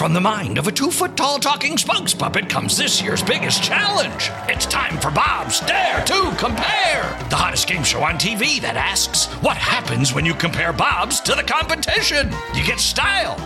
from the mind of a 2-foot-tall talking spokes puppet comes this year's biggest challenge. It's time for Bob's Dare to Compare, the hottest game show on TV that asks, what happens when you compare Bob's to the competition? You get style.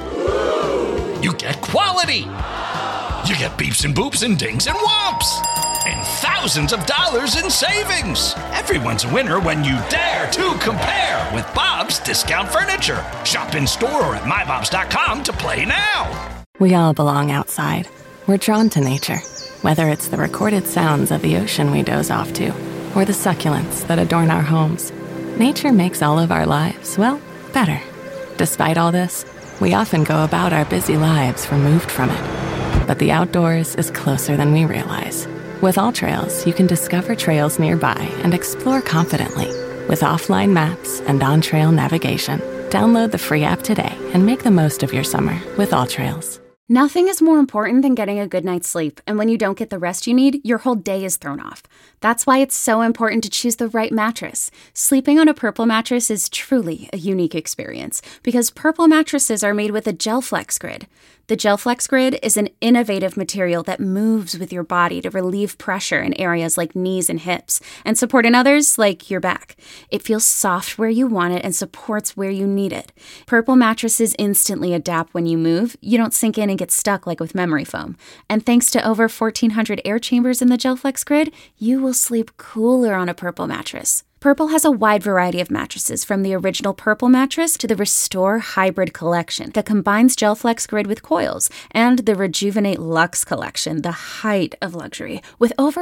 You get quality. You get beeps and boops and dings and whomps. And thousands of dollars in savings. Everyone's a winner when you dare to compare with Bob's Discount Furniture. Shop in store or at mybobs.com to play now. We all belong outside. We're drawn to nature, whether it's the recorded sounds of the ocean we doze off to, or the succulents that adorn our homes. Nature makes all of our lives, well, better. Despite all this, we often go about our busy lives removed from it. But the outdoors is closer than we realize. With AllTrails, you can discover trails nearby and explore confidently. With offline maps and on-trail navigation, download the free app today and make the most of your summer with AllTrails. Nothing is more important than getting a good night's sleep, and when you don't get the rest you need, your whole day is thrown off. That's why it's so important to choose the right mattress. Sleeping on a Purple mattress is truly a unique experience, because Purple mattresses are made with a GelFlex Grid. The GelFlex Grid is an innovative material that moves with your body to relieve pressure in areas like knees and hips, and support in others like your back. It feels soft where you want it and supports where you need it. Purple mattresses instantly adapt when you move. You don't sink in and get stuck like with memory foam. And thanks to over 1,400 air chambers in the GelFlex Grid, you will sleep cooler on a Purple mattress. Purple has a wide variety of mattresses, from the original Purple mattress to the Restore Hybrid collection that combines GelFlex Grid with coils, and the Rejuvenate Luxe collection, the height of luxury, with over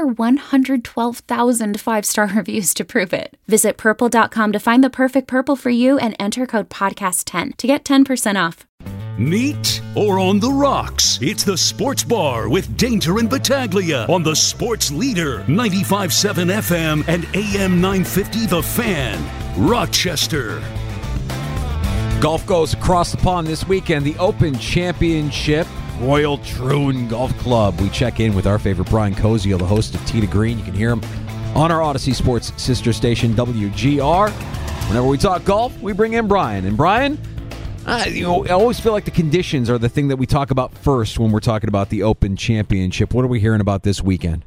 112,000 five-star reviews to prove it. Visit Purple.com to find the perfect Purple for you and enter code podcast10 to get 10% off. Neat or on the rocks? It's the Sports Bar with Danger and Battaglia on the Sports Leader, 95.7 FM and AM 950 The Fan, Rochester. Golf goes across the pond this weekend. The Open Championship, Royal Troon Golf Club. We check in with our favorite Brian Koziel, the host of Tee to Green. You can hear him on our Odyssey Sports sister station, WGR. Whenever we talk golf, we bring in Brian. And Brian, I always feel like the conditions are the thing that we talk about first when we're talking about the Open Championship. What are we hearing about this weekend?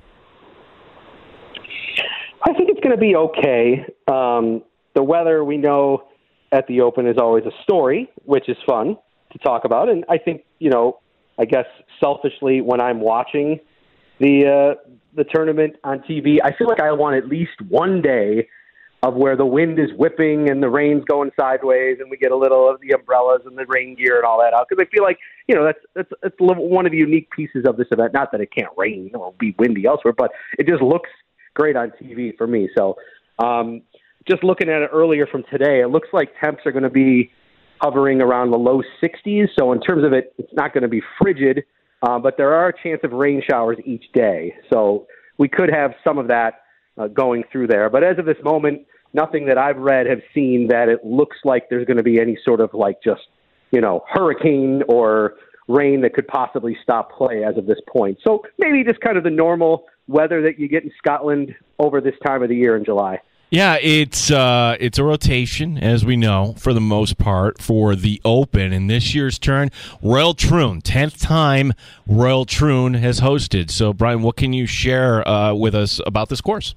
I think it's going to be okay. The weather, we know, at the Open is always a story, which is fun to talk about. And I think, I guess selfishly, when I'm watching the tournament on TV, I feel like I want at least one day of where the wind is whipping and the rain's going sideways and we get a little of the umbrellas and the rain gear and all that out. Because I feel like, that's one of the unique pieces of this event. Not that it can't rain or be windy elsewhere, but it just looks great on TV for me. So just looking at it earlier from today, it looks like temps are going to be hovering around the low 60s. So in terms of it, it's not going to be frigid, but there are a chance of rain showers each day. So we could have some of that going through there. But as of this moment, nothing that I've read have seen that it looks like there's going to be any sort of hurricane or rain that could possibly stop play as of this point. So maybe just kind of the normal weather that you get in Scotland over this time of the year in July. Yeah, it's a rotation, as we know, for the most part, for the Open. And this year's turn, Royal Troon, 10th time Royal Troon has hosted. So, Brian, what can you share with us about this course?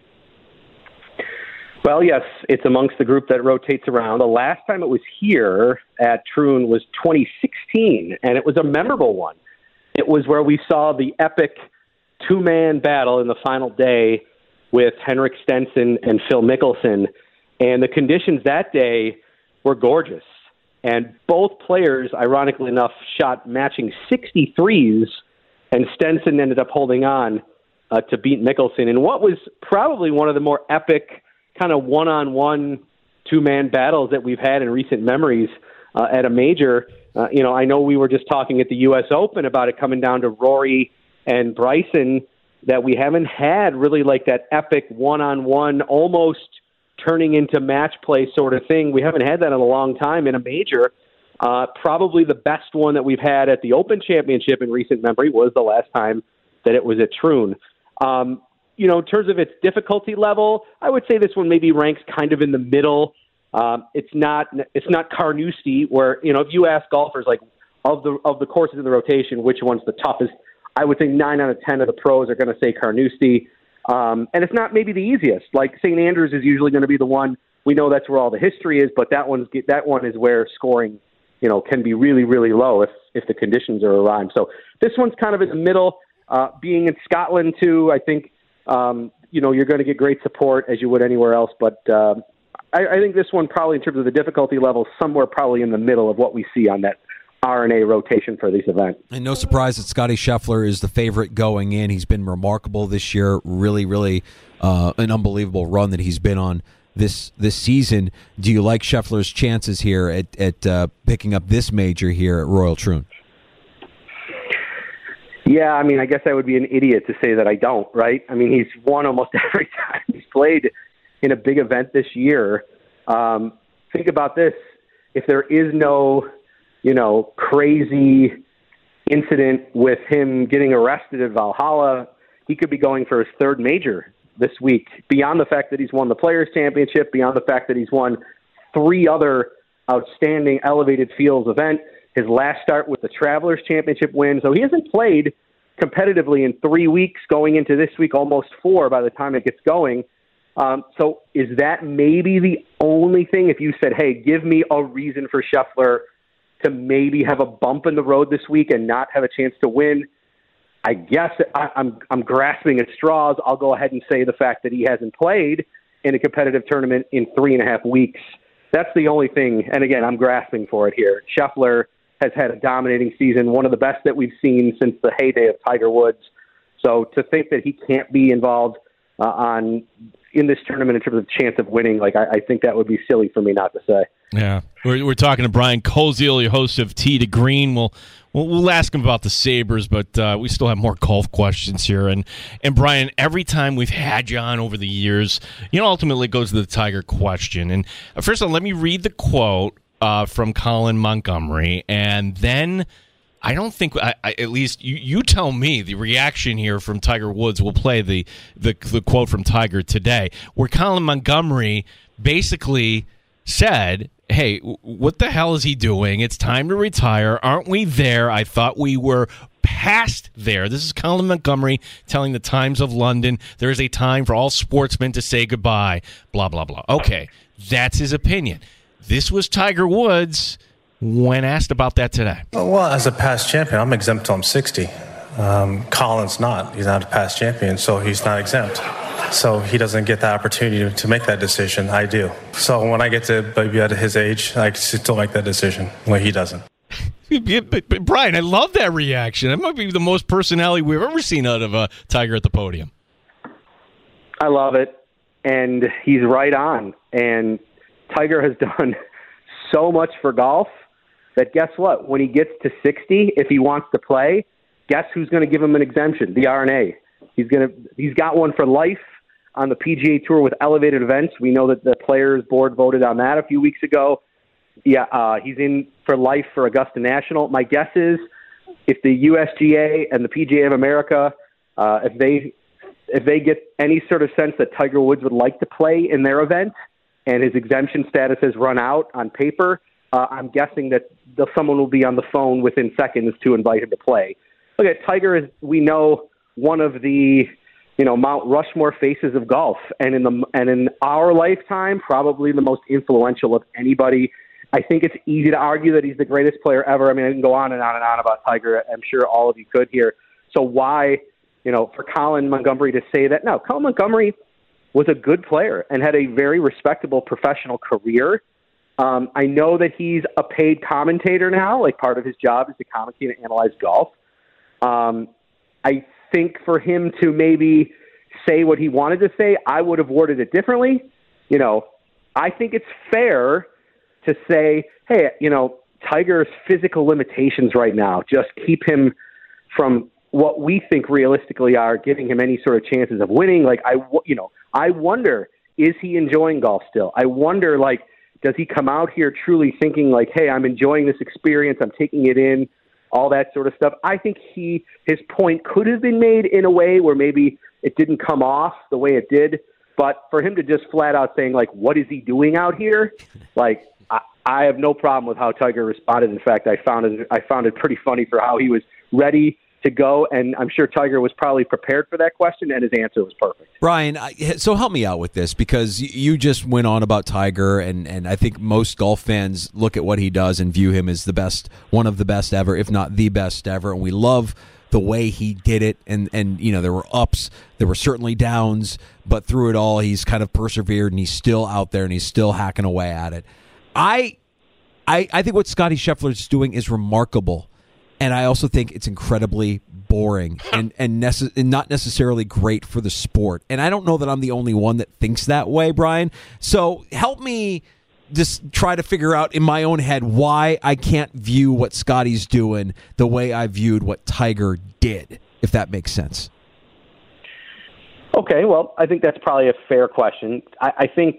Well, yes, it's amongst the group that rotates around. The last time it was here at Troon was 2016, and it was a memorable one. It was where we saw the epic two-man battle in the final day with Henrik Stenson and Phil Mickelson, and the conditions that day were gorgeous. And both players, ironically enough, shot matching 63s, and Stenson ended up holding on to beat Mickelson in what was probably one of the more epic kind of one-on-one two-man battles that we've had in recent memories at a major. I know we were just talking at the U.S. Open about it coming down to Rory and Bryson, that we haven't had really like that epic one-on-one, almost turning into match play sort of thing. We haven't had that in a long time in a major. Probably the best one that we've had at the Open Championship in recent memory was the last time that it was at Troon. In terms of its difficulty level, I would say this one maybe ranks kind of in the middle. It's not Carnoustie, where, if you ask golfers, like, of the courses in the rotation, which one's the toughest. I would think 9 out of 10 of the pros are going to say Carnoustie. And it's not maybe the easiest. Like St. Andrews is usually going to be the one. We know that's where all the history is, but that one is where scoring, can be really, really low if the conditions are awry. So this one's kind of in the middle. Being in Scotland too, I think you're going to get great support as you would anywhere else. But I think this one probably in terms of the difficulty level, somewhere probably in the middle of what we see on that R&A rotation for this event. And no surprise that Scotty Scheffler is the favorite going in. He's been remarkable this year. Really, really an unbelievable run that he's been on this season. Do you like Scheffler's chances here at picking up this major here at Royal Troon? Yeah, I mean, I guess I would be an idiot to say that I don't, right? I mean, he's won almost every time he's played in a big event this year. Think about this. If there is no crazy incident with him getting arrested at Valhalla, he could be going for his third major this week, beyond the fact that he's won the Players' Championship, beyond the fact that he's won 3 other outstanding elevated fields event, his last start with the Travelers' Championship win. So he hasn't played competitively in 3 weeks, going into this week almost 4 by the time it gets going. So is that maybe the only thing, if you said, hey, give me a reason for Scheffler to maybe have a bump in the road this week and not have a chance to win? I guess I'm grasping at straws. I'll go ahead and say the fact that he hasn't played in a competitive tournament in 3.5 weeks. That's the only thing. And again, I'm grasping for it here. Scheffler has had a dominating season, one of the best that we've seen since the heyday of Tiger Woods. So to think that he can't be involved in this tournament in terms of chance of winning, I think that would be silly for me not to say. Yeah, we're talking to Brian Koziol, your host of Tee to Green. We'll ask him about the Sabres, but we still have more golf questions here. And Brian, every time we've had you on over the years, ultimately it goes to the Tiger question. And first of all, let me read the quote from Colin Montgomerie, and then I don't think, at least you tell me, the reaction here from Tiger Woods. Will play the quote from Tiger today, where Colin Montgomerie basically said, hey, what the hell is he doing? It's time to retire. Aren't we there? I thought we were past there. This is Colin Montgomerie telling the Times of London, there is a time for all sportsmen to say goodbye, blah, blah, blah. Okay, that's his opinion. This was Tiger Woods when asked about that today. Well, as a past champion, I'm exempt till I'm 60. Colin's not. He's not a past champion, so he's not exempt. So he doesn't get that opportunity to make that decision. I do. So when I get to be at his age, I can still make that decision when he doesn't. But Brian, I love that reaction. That might be the most personality we've ever seen out of Tiger at the podium. I love it, and he's right on. And Tiger has done so much for golf that guess what? When he gets to 60, if he wants to play, guess who's going to give him an exemption? The R&A. He's got one for life on the PGA Tour with elevated events. We know that the Players Board voted on that a few weeks ago. Yeah, he's in for life for Augusta National. My guess is if the USGA and the PGA of America, if they get any sort of sense that Tiger Woods would like to play in their event and his exemption status has run out on paper, I'm guessing that someone will be on the phone within seconds to invite him to play. Look at Tiger is, we know, one of the Mount Rushmore faces of golf, and in our lifetime, probably the most influential of anybody. I think it's easy to argue that he's the greatest player ever. I mean, I can go on and on and on about Tiger. I'm sure all of you could here. So why, for Colin Montgomerie to say that? No, Colin Montgomerie was a good player and had a very respectable professional career. I know that he's a paid commentator now. Like, part of his job is to commentate and analyze golf. I think for him to maybe say what he wanted to say, I would have worded it differently. I think it's fair to say, hey, Tiger's physical limitations right now just keep him from what we think realistically are giving him any sort of chances of winning. Like, I wonder, is he enjoying golf still? I wonder, does he come out here truly thinking like, hey, I'm enjoying this experience, I'm taking it in, all that sort of stuff? I think his point could have been made in a way where maybe it didn't come off the way it did. But for him to just flat out saying, what is he doing out here? I have no problem with how Tiger responded. In fact, I found it pretty funny for how he was ready to go, and I'm sure Tiger was probably prepared for that question, and his answer was perfect. Brian, so help me out with this, because you just went on about Tiger, and I think most golf fans look at what he does and view him as the best, one of the best ever, if not the best ever, and we love the way he did it, and there were ups, there were certainly downs, but through it all, he's kind of persevered, and he's still out there, and he's still hacking away at it. I think what Scottie Scheffler is doing is remarkable. And I also think it's incredibly boring and not necessarily great for the sport. And I don't know that I'm the only one that thinks that way, Brian. So help me just try to figure out in my own head why I can't view what Scottie's doing the way I viewed what Tiger did, if that makes sense. Okay, well, I think that's probably a fair question. I think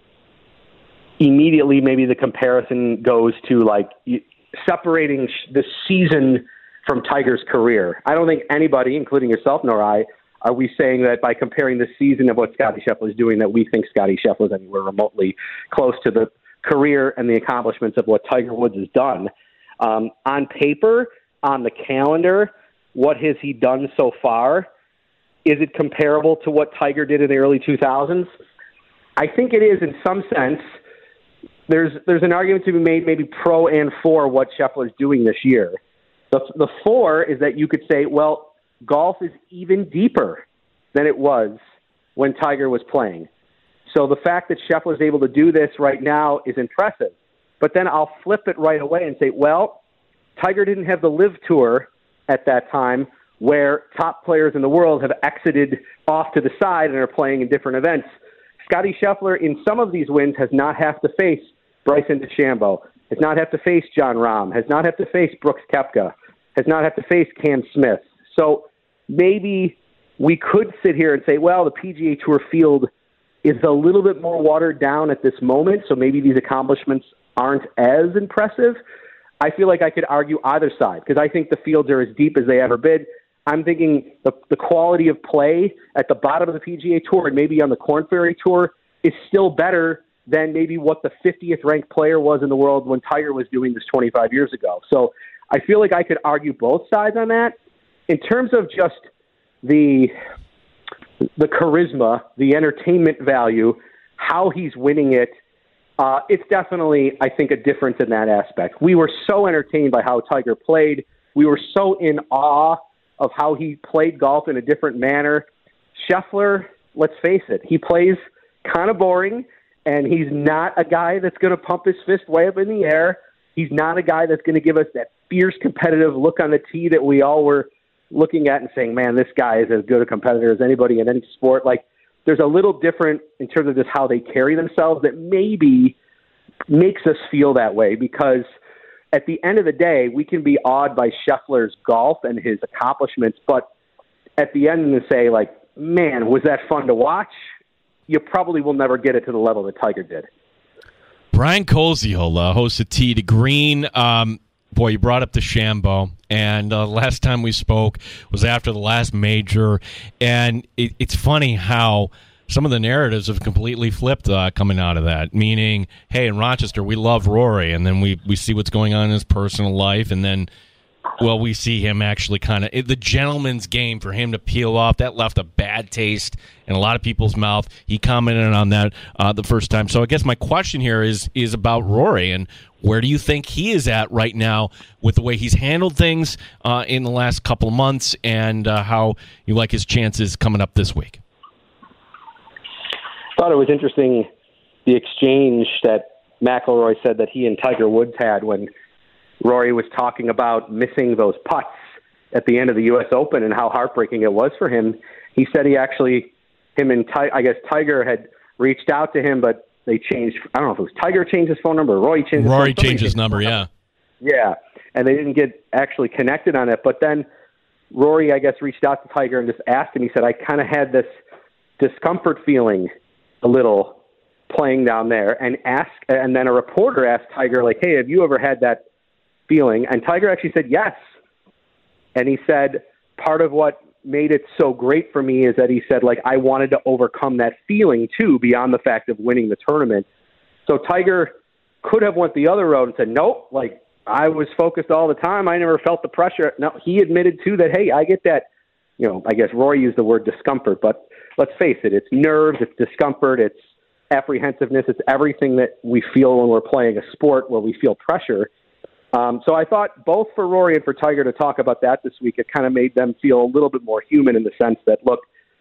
immediately maybe the comparison goes to separating the season from Tiger's career. I don't think anybody, including yourself nor I, are we saying that by comparing the season of what Scottie Scheffler is doing that we think Scottie Scheffler is anywhere remotely close to the career and the accomplishments of what Tiger Woods has done. On paper, on the calendar, what has he done so far? Is it comparable to what Tiger did in the early 2000s? I think it is in some sense. There's an argument to be made, maybe pro and for what Scheffler's doing this year. The for is that you could say, well, golf is even deeper than it was when Tiger was playing. So the fact that Scheffler's able to do this right now is impressive. But then I'll flip it right away and say, well, Tiger didn't have the LIV Tour at that time where top players in the world have exited off to the side and are playing in different events. Scottie Scheffler, in some of these wins, has not have to face Bryson DeChambeau, has not have to face Jon Rahm, has not have to face Brooks Koepka, has not have to face Cam Smith. So maybe we could sit here and say, well, the PGA Tour field is a little bit more watered down at this moment, so maybe these accomplishments aren't as impressive. I feel like I could argue either side, because I think the fields are as deep as they ever been. I'm thinking the quality of play at the bottom of the PGA Tour and maybe on the Korn Ferry Tour is still better than maybe what the 50th ranked player was in the world when Tiger was doing this 25 years ago. So I feel like I could argue both sides on that. In terms of just the charisma, the entertainment value, how he's winning it, it's definitely, I think, a difference in that aspect. We were so entertained by how Tiger played. We were so in awe of how he played golf in a different manner. Scheffler, let's face it, he plays kind of boring, and he's not a guy that's going to pump his fist way up in the air. He's not a guy that's going to give us that fierce competitive look on the tee that we all were looking at and saying, man, this guy is as good a competitor as anybody in any sport. Like, there's a little different in terms of just how they carry themselves that maybe makes us feel that way, because at the end of the day, we can be awed by Scheffler's golf and his accomplishments, but at the end and say, like, man, was that fun to watch? You probably will never get it to the level that Tiger did. Brian Koziol, host of Tee to Green. Boy, you brought up DeChambeau, and last time we spoke was after the last major, and it's funny how some of the narratives have completely flipped coming out of that, meaning, hey, in Rochester, we love Rory, and then we see what's going on in his personal life, and then, well, we see him actually kind of, the gentleman's game for him to peel off, that left a bad taste in a lot of people's mouth. He commented on that the first time. So I guess my question here is about Rory, and where do you think he is at right now with the way he's handled things in the last couple of months, and how you like his chances coming up this week? I thought it was interesting, the exchange that McIlroy said that he and Tiger Woods had when Rory was talking about missing those putts at the end of the U.S. Open and how heartbreaking it was for him. He said I guess Tiger had reached out to him, but they changed. I don't know if it was Tiger changed his phone number or Rory changed his phone number. Rory changed his number, yeah. Yeah, and they didn't get actually connected on it. But then Rory, I guess, reached out to Tiger and just asked him. He said, I kind of had this discomfort feeling a little playing down there, and then a reporter asked Tiger, like, hey, have you ever had that feeling? And Tiger actually said yes. And he said, part of what made it so great for me is that he said, like, I wanted to overcome that feeling too, beyond the fact of winning the tournament. So Tiger could have went the other road and said, nope, like I was focused all the time. I never felt the pressure. No, he admitted too that, hey, I get that, I guess Rory used the word discomfort, but let's face it, it's nerves, it's discomfort, it's apprehensiveness, it's everything that we feel when we're playing a sport where we feel pressure. So I thought both for Rory and for Tiger to talk about that this week, it kind of made them feel a little bit more human in the sense that, look,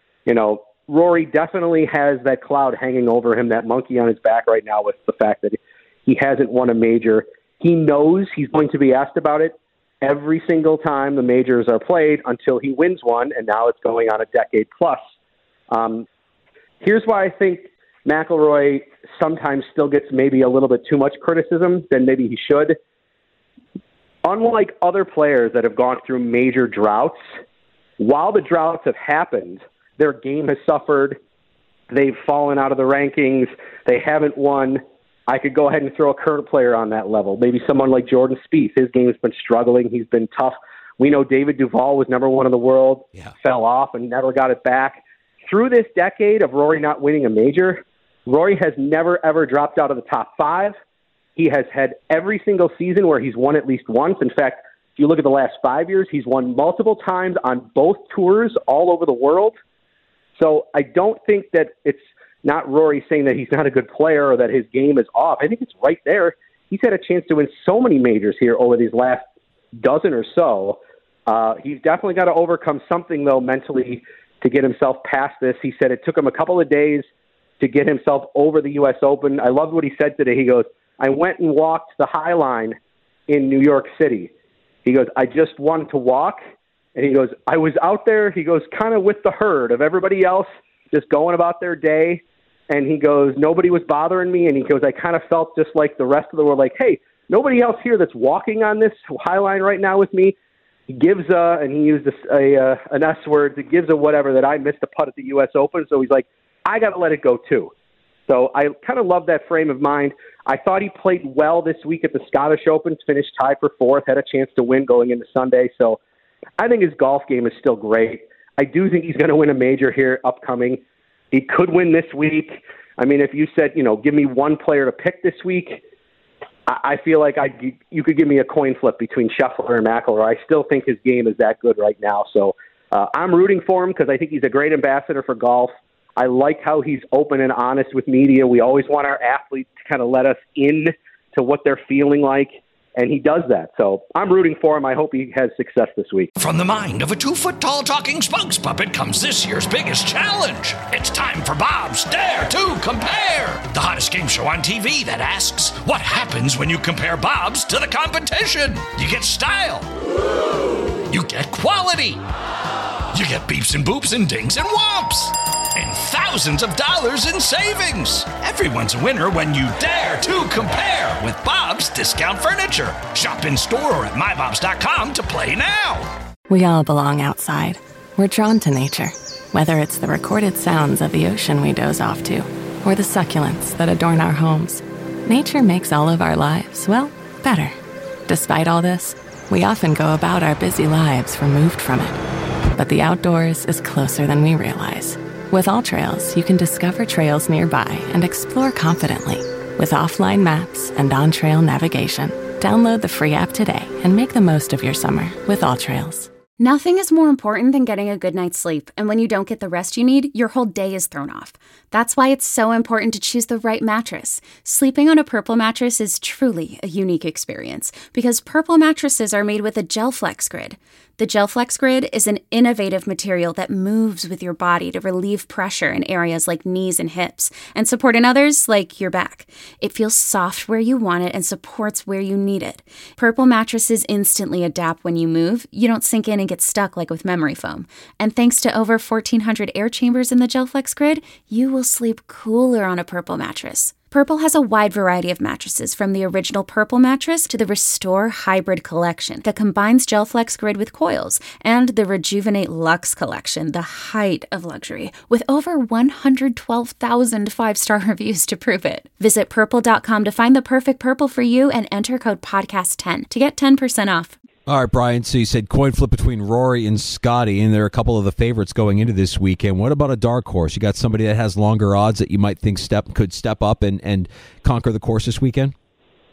Rory definitely has that cloud hanging over him, that monkey on his back right now with the fact that he hasn't won a major. He knows he's going to be asked about it every single time the majors are played until he wins one, and now it's going on a decade plus. Here's why I think McIlroy sometimes still gets maybe a little bit too much criticism than maybe he should. Unlike other players that have gone through major droughts, while the droughts have happened, their game has suffered. They've fallen out of the rankings. They haven't won. I could go ahead and throw a current player on that level. Maybe someone like Jordan Spieth. His game has been struggling. He's been tough. We know David Duval was number one in the world, fell off and never got it back. Through this decade of Rory not winning a major, Rory has never, ever dropped out of the top 5. He has had every single season where he's won at least once. In fact, if you look at the last 5 years, he's won multiple times on both tours all over the world. So I don't think that it's not Rory saying that he's not a good player or that his game is off. I think it's right there. He's had a chance to win so many majors here over these last dozen or so. He's definitely got to overcome something, though, mentally to get himself past this. He said it took him a couple of days to get himself over the U.S. Open. I loved what he said today. He goes, I went and walked the High Line in New York City. He goes, I just wanted to walk. And he goes, I was out there, he goes, kind of with the herd of everybody else just going about their day. And he goes, nobody was bothering me. And he goes, I kind of felt just like the rest of the world, like, hey, nobody else here that's walking on this High Line right now with me. He gives and he used an S word, it gives a whatever that I missed a putt at the U.S. Open. So he's like, I got to let it go too. So I kind of love that frame of mind. I thought he played well this week at the Scottish Open, finished tied for 4th, had a chance to win going into Sunday. So I think his golf game is still great. I do think he's going to win a major here upcoming. He could win this week. I mean, if you said, give me one player to pick this week, I feel like you could give me a coin flip between Scheffler and McIlroy. I still think his game is that good right now. So I'm rooting for him because I think he's a great ambassador for golf. I like how he's open and honest with media. We always want our athletes to kind of let us in to what they're feeling like, and he does that. So I'm rooting for him. I hope he has success this week. From the mind of a 2-foot-tall talking spokes puppet comes this year's biggest challenge. It's time for Bob's Dare to Compare, the hottest game show on TV that asks, what happens when you compare Bob's to the competition? You get style. You get quality. You get beeps and boops and dings and whomps. And thousands of dollars in savings. Everyone's a winner when you dare to compare with Bob's Discount Furniture. Shop in store or at mybobs.com to play now. We all belong outside. We're drawn to nature, whether it's the recorded sounds of the ocean we doze off to, or the succulents that adorn our homes. Nature makes all of our lives, well, better. Despite all this, we often go about our busy lives removed from it. But the outdoors is closer than we realize. With AllTrails, you can discover trails nearby and explore confidently. With offline maps and on-trail navigation, download the free app today and make the most of your summer with AllTrails. Nothing is more important than getting a good night's sleep, and when you don't get the rest you need, your whole day is thrown off. That's why it's so important to choose the right mattress. Sleeping on a Purple mattress is truly a unique experience because Purple mattresses are made with a GelFlex Grid. The GelFlex Grid is an innovative material that moves with your body to relieve pressure in areas like knees and hips and support in others like your back. It feels soft where you want it and supports where you need it. Purple mattresses instantly adapt when you move. You don't sink in and get stuck like with memory foam. And thanks to over 1,400 air chambers in the GelFlex Grid, you will sleep cooler on a Purple mattress. Purple has a wide variety of mattresses, from the original Purple mattress to the Restore Hybrid collection that combines GelFlex Grid with coils, and the Rejuvenate Luxe collection, the height of luxury, with over 112,000 five-star reviews to prove it. Visit Purple.com to find the perfect Purple for you and enter code PODCAST10 to get 10% off. All right, Brian, so you said coin flip between Rory and Scotty, and there are a couple of the favorites going into this weekend. What about a dark horse? You got somebody that has longer odds that you might think could step up and conquer the course this weekend?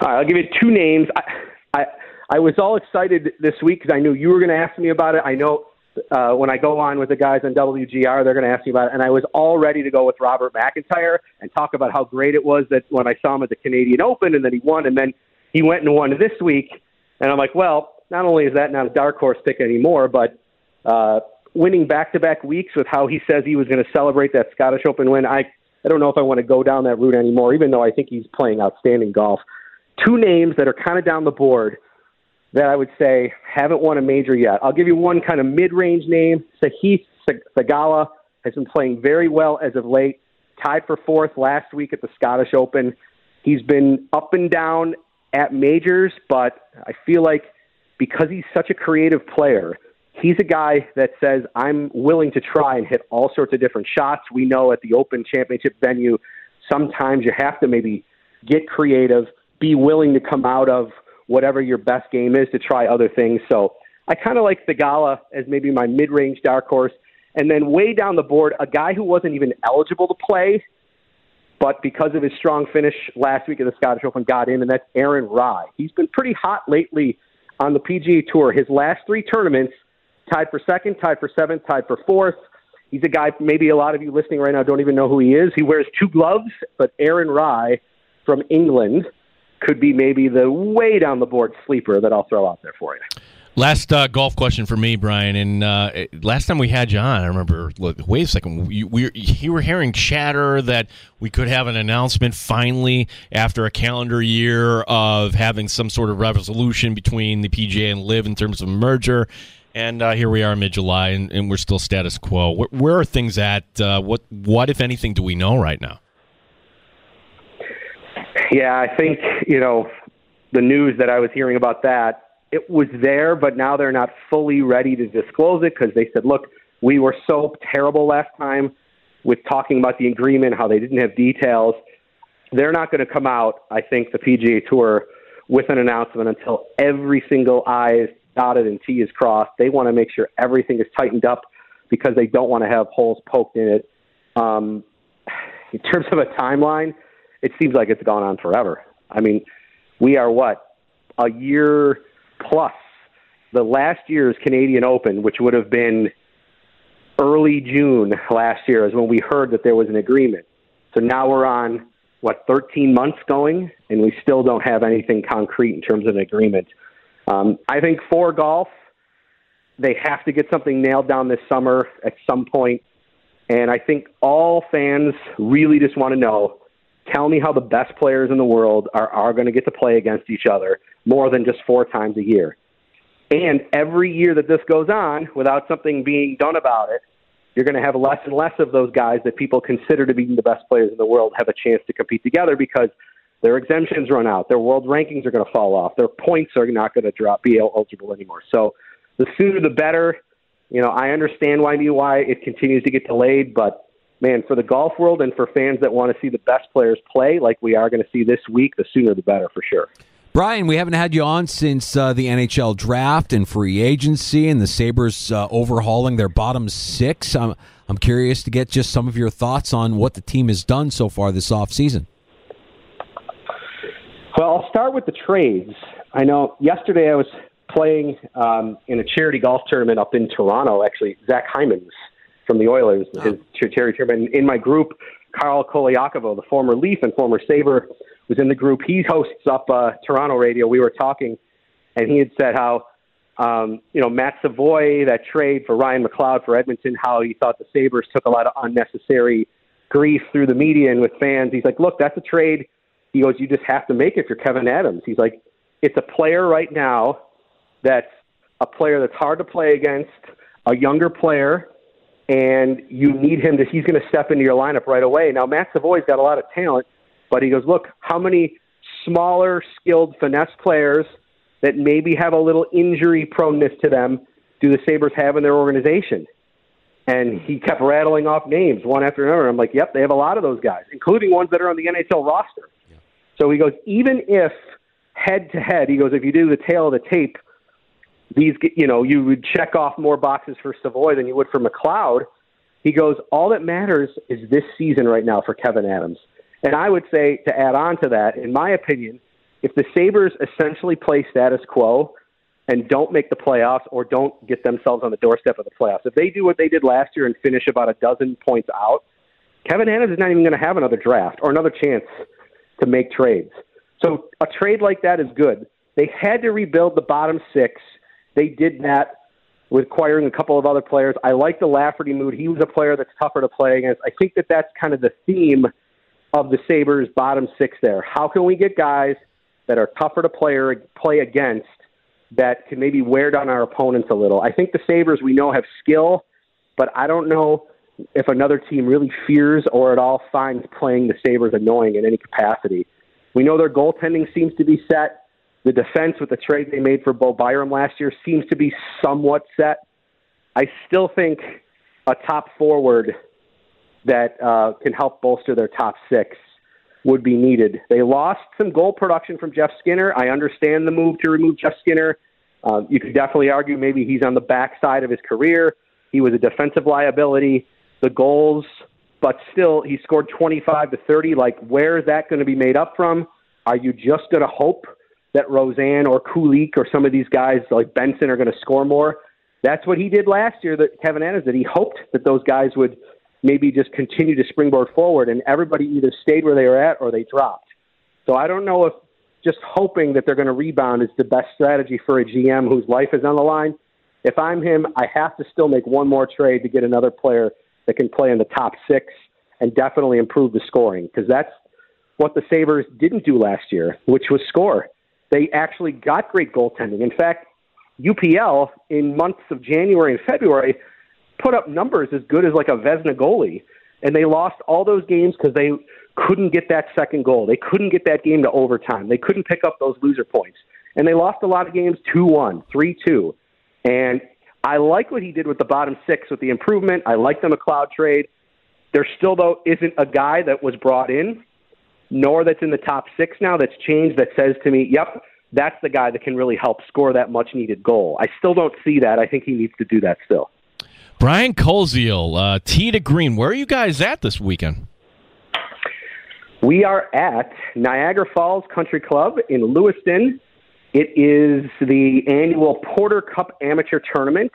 All right, I'll give you two names. I was all excited this week because I knew you were going to ask me about it. I know when I go on with the guys on WGR, they're going to ask me about it. And I was all ready to go with Robert McIntyre and talk about how great it was that when I saw him at the Canadian Open and then he won, and then he went and won this week. And I'm like, well, not only is that not a dark horse pick anymore, but winning back-to-back weeks with how he says he was going to celebrate that Scottish Open win, I don't know if I want to go down that route anymore, even though I think he's playing outstanding golf. Two names that are kind of down the board that I would say haven't won a major yet. I'll give you one kind of mid-range name. Sahith Theegala has been playing very well as of late, tied for fourth last week at the Scottish Open. He's been up and down at majors, but I feel like because he's such a creative player, he's a guy that says, I'm willing to try and hit all sorts of different shots. We know at the Open Championship venue, sometimes you have to maybe get creative, be willing to come out of whatever your best game is to try other things. So I kind of like Theegala as maybe my mid-range dark horse. And then way down the board, a guy who wasn't even eligible to play, but because of his strong finish last week at the Scottish Open got in, and that's Aaron Rai. He's been pretty hot lately on the PGA Tour. His last three tournaments, tied for second, tied for seventh, tied for fourth. He's a guy maybe a lot of you listening right now don't even know who he is. He wears two gloves, but Aaron Rai from England could be maybe the way down the board sleeper that I'll throw out there for you. Last golf question for me, Brian. And last time we had you on, I remember, look, wait a second, you were hearing chatter that we could have an announcement finally after a calendar year of having some sort of resolution between the PGA and LIV in terms of a merger. And here we are mid-July, and we're still status quo. Where are things at? What, if anything, do we know right now? Yeah, I think, the news that I was hearing about that, it was there, but now they're not fully ready to disclose it because they said, look, we were so terrible last time with talking about the agreement, how they didn't have details. They're not going to come out, I think, the PGA Tour with an announcement until every single I is dotted and T is crossed. They want to make sure everything is tightened up because they don't want to have holes poked in it. In terms of a timeline, it seems like it's gone on forever. I mean, we are a year plus. The last year's Canadian Open, which would have been early June last year, is when we heard that there was an agreement. So now we're on, 13 months going, and we still don't have anything concrete in terms of an agreement. I think for golf, they have to get something nailed down this summer at some point. And I think all fans really just want to know, tell me how the best players in the world are going to get to play against each other more than just 4 times a year. And every year that this goes on without something being done about it, you're going to have less and less of those guys that people consider to be the best players in the world have a chance to compete together because their exemptions run out. Their world rankings are going to fall off. Their points are not going to be eligible anymore. So the sooner the better. I understand why it continues to get delayed, but man, for the golf world and for fans that want to see the best players play like we are going to see this week, the sooner the better for sure. Brian, we haven't had you on since the NHL draft and free agency and the Sabres overhauling their bottom 6. I'm curious to get just some of your thoughts on what the team has done so far this offseason. Well, I'll start with the trades. I know yesterday I was playing in a charity golf tournament up in Toronto, actually, Zach Hyman's from the Oilers, his charity tournament. In my group, Carl Koliakovo, the former Leaf and former Sabre, was in the group. He hosts up Toronto radio. We were talking, and he had said how, Matt Savoy, that trade for Ryan McLeod for Edmonton, how he thought the Sabres took a lot of unnecessary grief through the media and with fans. He's like, look, that's a trade. He goes, you just have to make it if you're Kevin Adams. He's like, it's a player right now that's a player that's hard to play against, a younger player, and you need him to, he's going to step into your lineup right away. Now, Matt Savoy's got a lot of talent, but he goes, look, how many smaller, skilled finesse players that maybe have a little injury proneness to them do the Sabres have in their organization? And he kept rattling off names one after another. I'm like, yep, they have a lot of those guys, including ones that are on the NHL roster. Yeah. So he goes, even if head-to-head, he goes, if you do the tail of the tape, these, you would check off more boxes for Savoy than you would for McLeod. He goes, all that matters is this season right now for Kevin Adams. And I would say, to add on to that, in my opinion, if the Sabres essentially play status quo and don't make the playoffs or don't get themselves on the doorstep of the playoffs, if they do what they did last year and finish about a dozen points out, Kevin Adams is not even going to have another draft or another chance to make trades. So a trade like that is good. They had to rebuild the bottom six. They did that with acquiring a couple of other players. I like the Lafferty move. He was a player that's tougher to play against. I think that that's kind of the theme of the Sabres' bottom six there. How can we get guys that are tougher to play against that can maybe wear down our opponents a little? I think the Sabres, we know, have skill, but I don't know if another team really fears or at all finds playing the Sabres annoying in any capacity. We know their goaltending seems to be set. The defense with the trade they made for Bo Byram last year seems to be somewhat set. I still think a top forward that can help bolster their top six would be needed. They lost some goal production from Jeff Skinner. I understand the move to remove Jeff Skinner. You could definitely argue maybe he's on the backside of his career. He was a defensive liability. The goals, but still, he scored 25 to 30. Like, where is that going to be made up from? Are you just going to hope that Roseanne or Kulik or some of these guys like Benson are going to score more? That's what he did last year, that Kevin Adams did. He hoped that those guys would maybe just continue to springboard forward, and everybody either stayed where they were at or they dropped. So I don't know if just hoping that they're going to rebound is the best strategy for a GM whose life is on the line. If I'm him, I have to still make one more trade to get another player that can play in the top six and definitely improve the scoring, because that's what the Sabres didn't do last year, which was score. They actually got great goaltending. In fact, UPL in months of January and February put up numbers as good as like a Vezina goalie, and they lost all those games because they couldn't get that second goal. They couldn't get that game to overtime. They couldn't pick up those loser points, and they lost a lot of games 2-1, 3-2. And I like what he did with the bottom six with the improvement. I like the McLeod trade. There still, though, isn't a guy that was brought in, nor that's in the top six now that's changed that says to me, yep, that's the guy that can really help score that much-needed goal. I still don't see that. I think he needs to do that still. Brian Koziel, Tee to Green, where are you guys at this weekend? We are at Niagara Falls Country Club in Lewiston. It is the annual Porter Cup Amateur Tournament,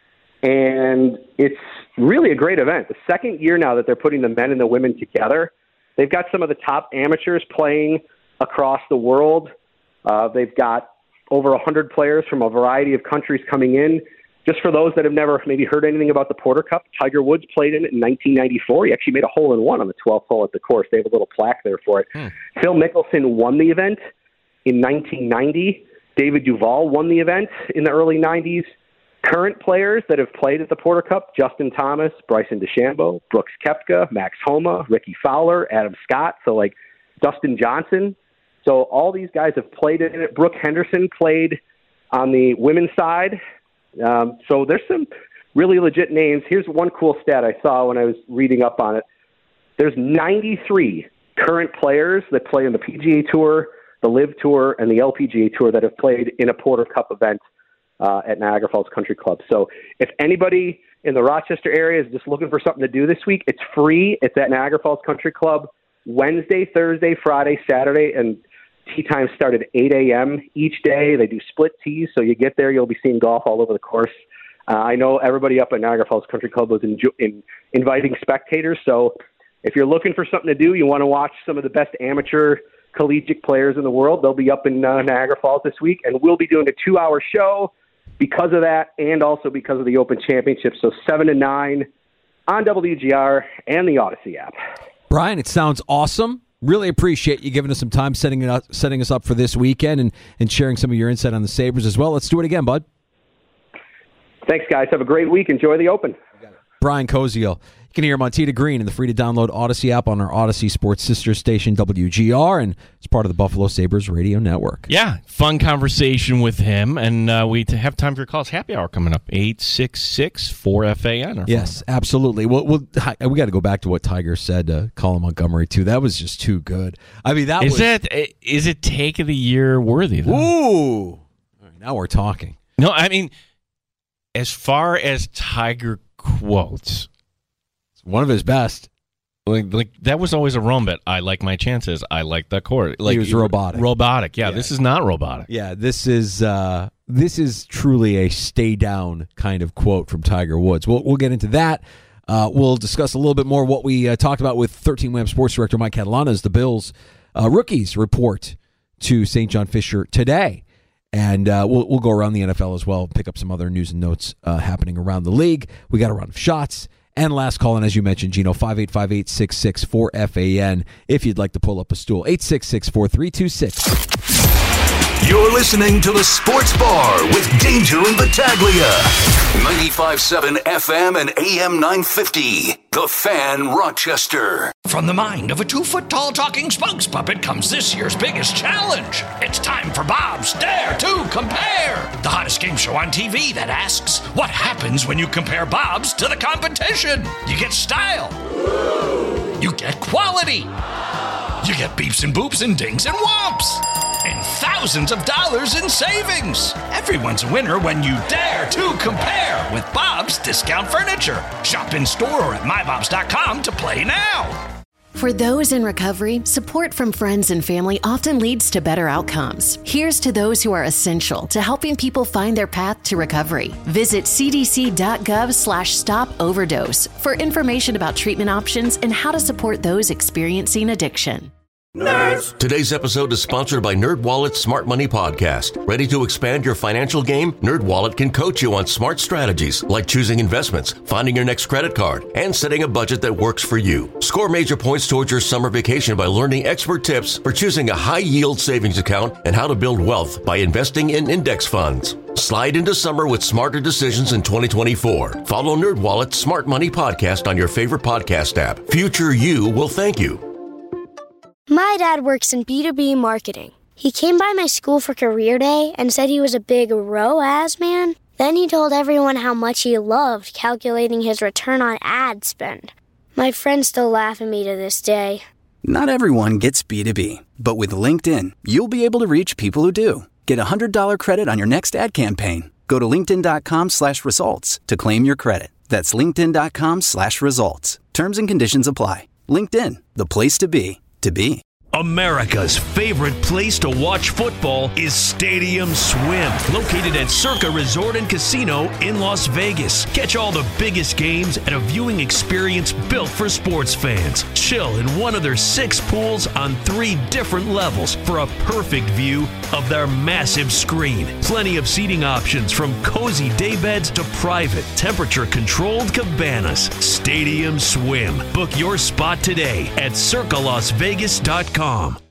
and it's really a great event. The second year now that they're putting the men and the women together. They've got some of the top amateurs playing across the world. They've got over 100 players from a variety of countries coming in. Just for those that have never maybe heard anything about the Porter Cup, Tiger Woods played in it in 1994. He actually made a hole-in-one on the 12th hole at the course. They have a little plaque there for it. Phil Mickelson won the event in 1990. David Duval won the event in the early 90s. Current players that have played at the Porter Cup, Justin Thomas, Bryson DeChambeau, Brooks Koepka, Max Homa, Ricky Fowler, Adam Scott, so like Dustin Johnson. So all these guys have played in it. Brooke Henderson played on the women's side. So there's some really legit names. Here's one cool stat I saw when I was reading up on it. There's 93 current players that play in the PGA Tour, the LIV Tour, and the LPGA Tour that have played in a Porter Cup event at Niagara Falls Country Club. So if anybody in the Rochester area is just looking for something to do this week, it's free. It's at Niagara Falls Country Club Wednesday, Thursday, Friday, Saturday, and tee times start at 8 a.m. each day. They do split tees, so you get there, you'll be seeing golf all over the course. I know everybody up at Niagara Falls Country Club was inviting spectators, so if you're looking for something to do, you want to watch some of the best amateur collegiate players in the world, they'll be up in Niagara Falls this week, and we'll be doing a 2-hour show because of that and also because of the Open Championship, so 7 to 9 on WGR and the Odyssey app. Brian, it sounds awesome. Really appreciate you giving us some time setting us up for this weekend and sharing some of your insight on the Sabres as well. Let's do it again, bud. Thanks, guys. Have a great week. Enjoy the Open. Brian Koziel. You can hear him on Tee to Green and the free-to-download Odyssey app on our Odyssey Sports sister station, WGR, and it's part of the Buffalo Sabres radio network. Yeah, fun conversation with him, and we have time for your calls. Happy hour coming up, 866-4FAN. Yes, absolutely. We got to go back to what Tiger said to Colin Montgomery, too. That was just too good. I mean, is it take of the year worthy, though? Ooh! All right, now we're talking. No, I mean, as far as Tiger quotes, one of his best. Like that was always a wrong bet. I like my chances. I like the court. Like he was robotic. Robotic. Yeah, this is not robotic. Yeah, this is truly a stay down kind of quote from Tiger Woods. We'll get into that. We'll discuss a little bit more what we talked about with 13 Wham Sports Director Mike Catalana as the Bills rookies report to St. John Fisher today. And we'll go around the NFL as well, pick up some other news and notes happening around the league. We got a round of shots. And last call, and as you mentioned, Gino, 585-866-4FAN if you'd like to pull up a stool. 866-4326. You're listening to The Sports Bar with Danger and Battaglia. 95.7 FM and AM 950. The Fan, Rochester. From the mind of a 2-foot-tall talking spokes puppet comes this year's biggest challenge. It's time for Bob's Dare to Compare, the hottest game show on TV that asks, what happens when you compare Bob's to the competition? You get style. You get quality. You get beeps and boops and dings and whomps. And thousands of dollars in savings. Everyone's a winner when you dare to compare with Bob's Discount Furniture. Shop in store or at mybobs.com to play now. For those in recovery, support from friends and family often leads to better outcomes. Here's to those who are essential to helping people find their path to recovery. Visit cdc.gov/stop-overdose for information about treatment options and how to support those experiencing addiction. Nerds! Today's episode is sponsored by NerdWallet's Smart Money Podcast. Ready to expand your financial game? NerdWallet can coach you on smart strategies like choosing investments, finding your next credit card, and setting a budget that works for you. Score major points towards your summer vacation by learning expert tips for choosing a high-yield savings account and how to build wealth by investing in index funds. Slide into summer with smarter decisions in 2024. Follow NerdWallet's Smart Money Podcast on your favorite podcast app. Future you will thank you. My dad works in B2B marketing. He came by my school for career day and said he was a big ROAS man. Then he told everyone how much he loved calculating his return on ad spend. My friends still laugh at me to this day. Not everyone gets B2B, but with LinkedIn, you'll be able to reach people who do. Get a $100 credit on your next ad campaign. Go to linkedin.com/results to claim your credit. That's linkedin.com/results. Terms and conditions apply. LinkedIn, the place to be. America's favorite place to watch football is Stadium Swim, located at Circa Resort and Casino in Las Vegas. Catch all the biggest games at a viewing experience built for sports fans. Chill in one of their 6 pools on 3 different levels for a perfect view of their massive screen. Plenty of seating options from cozy daybeds to private, temperature-controlled cabanas. Stadium Swim. Book your spot today at circalasvegas.com.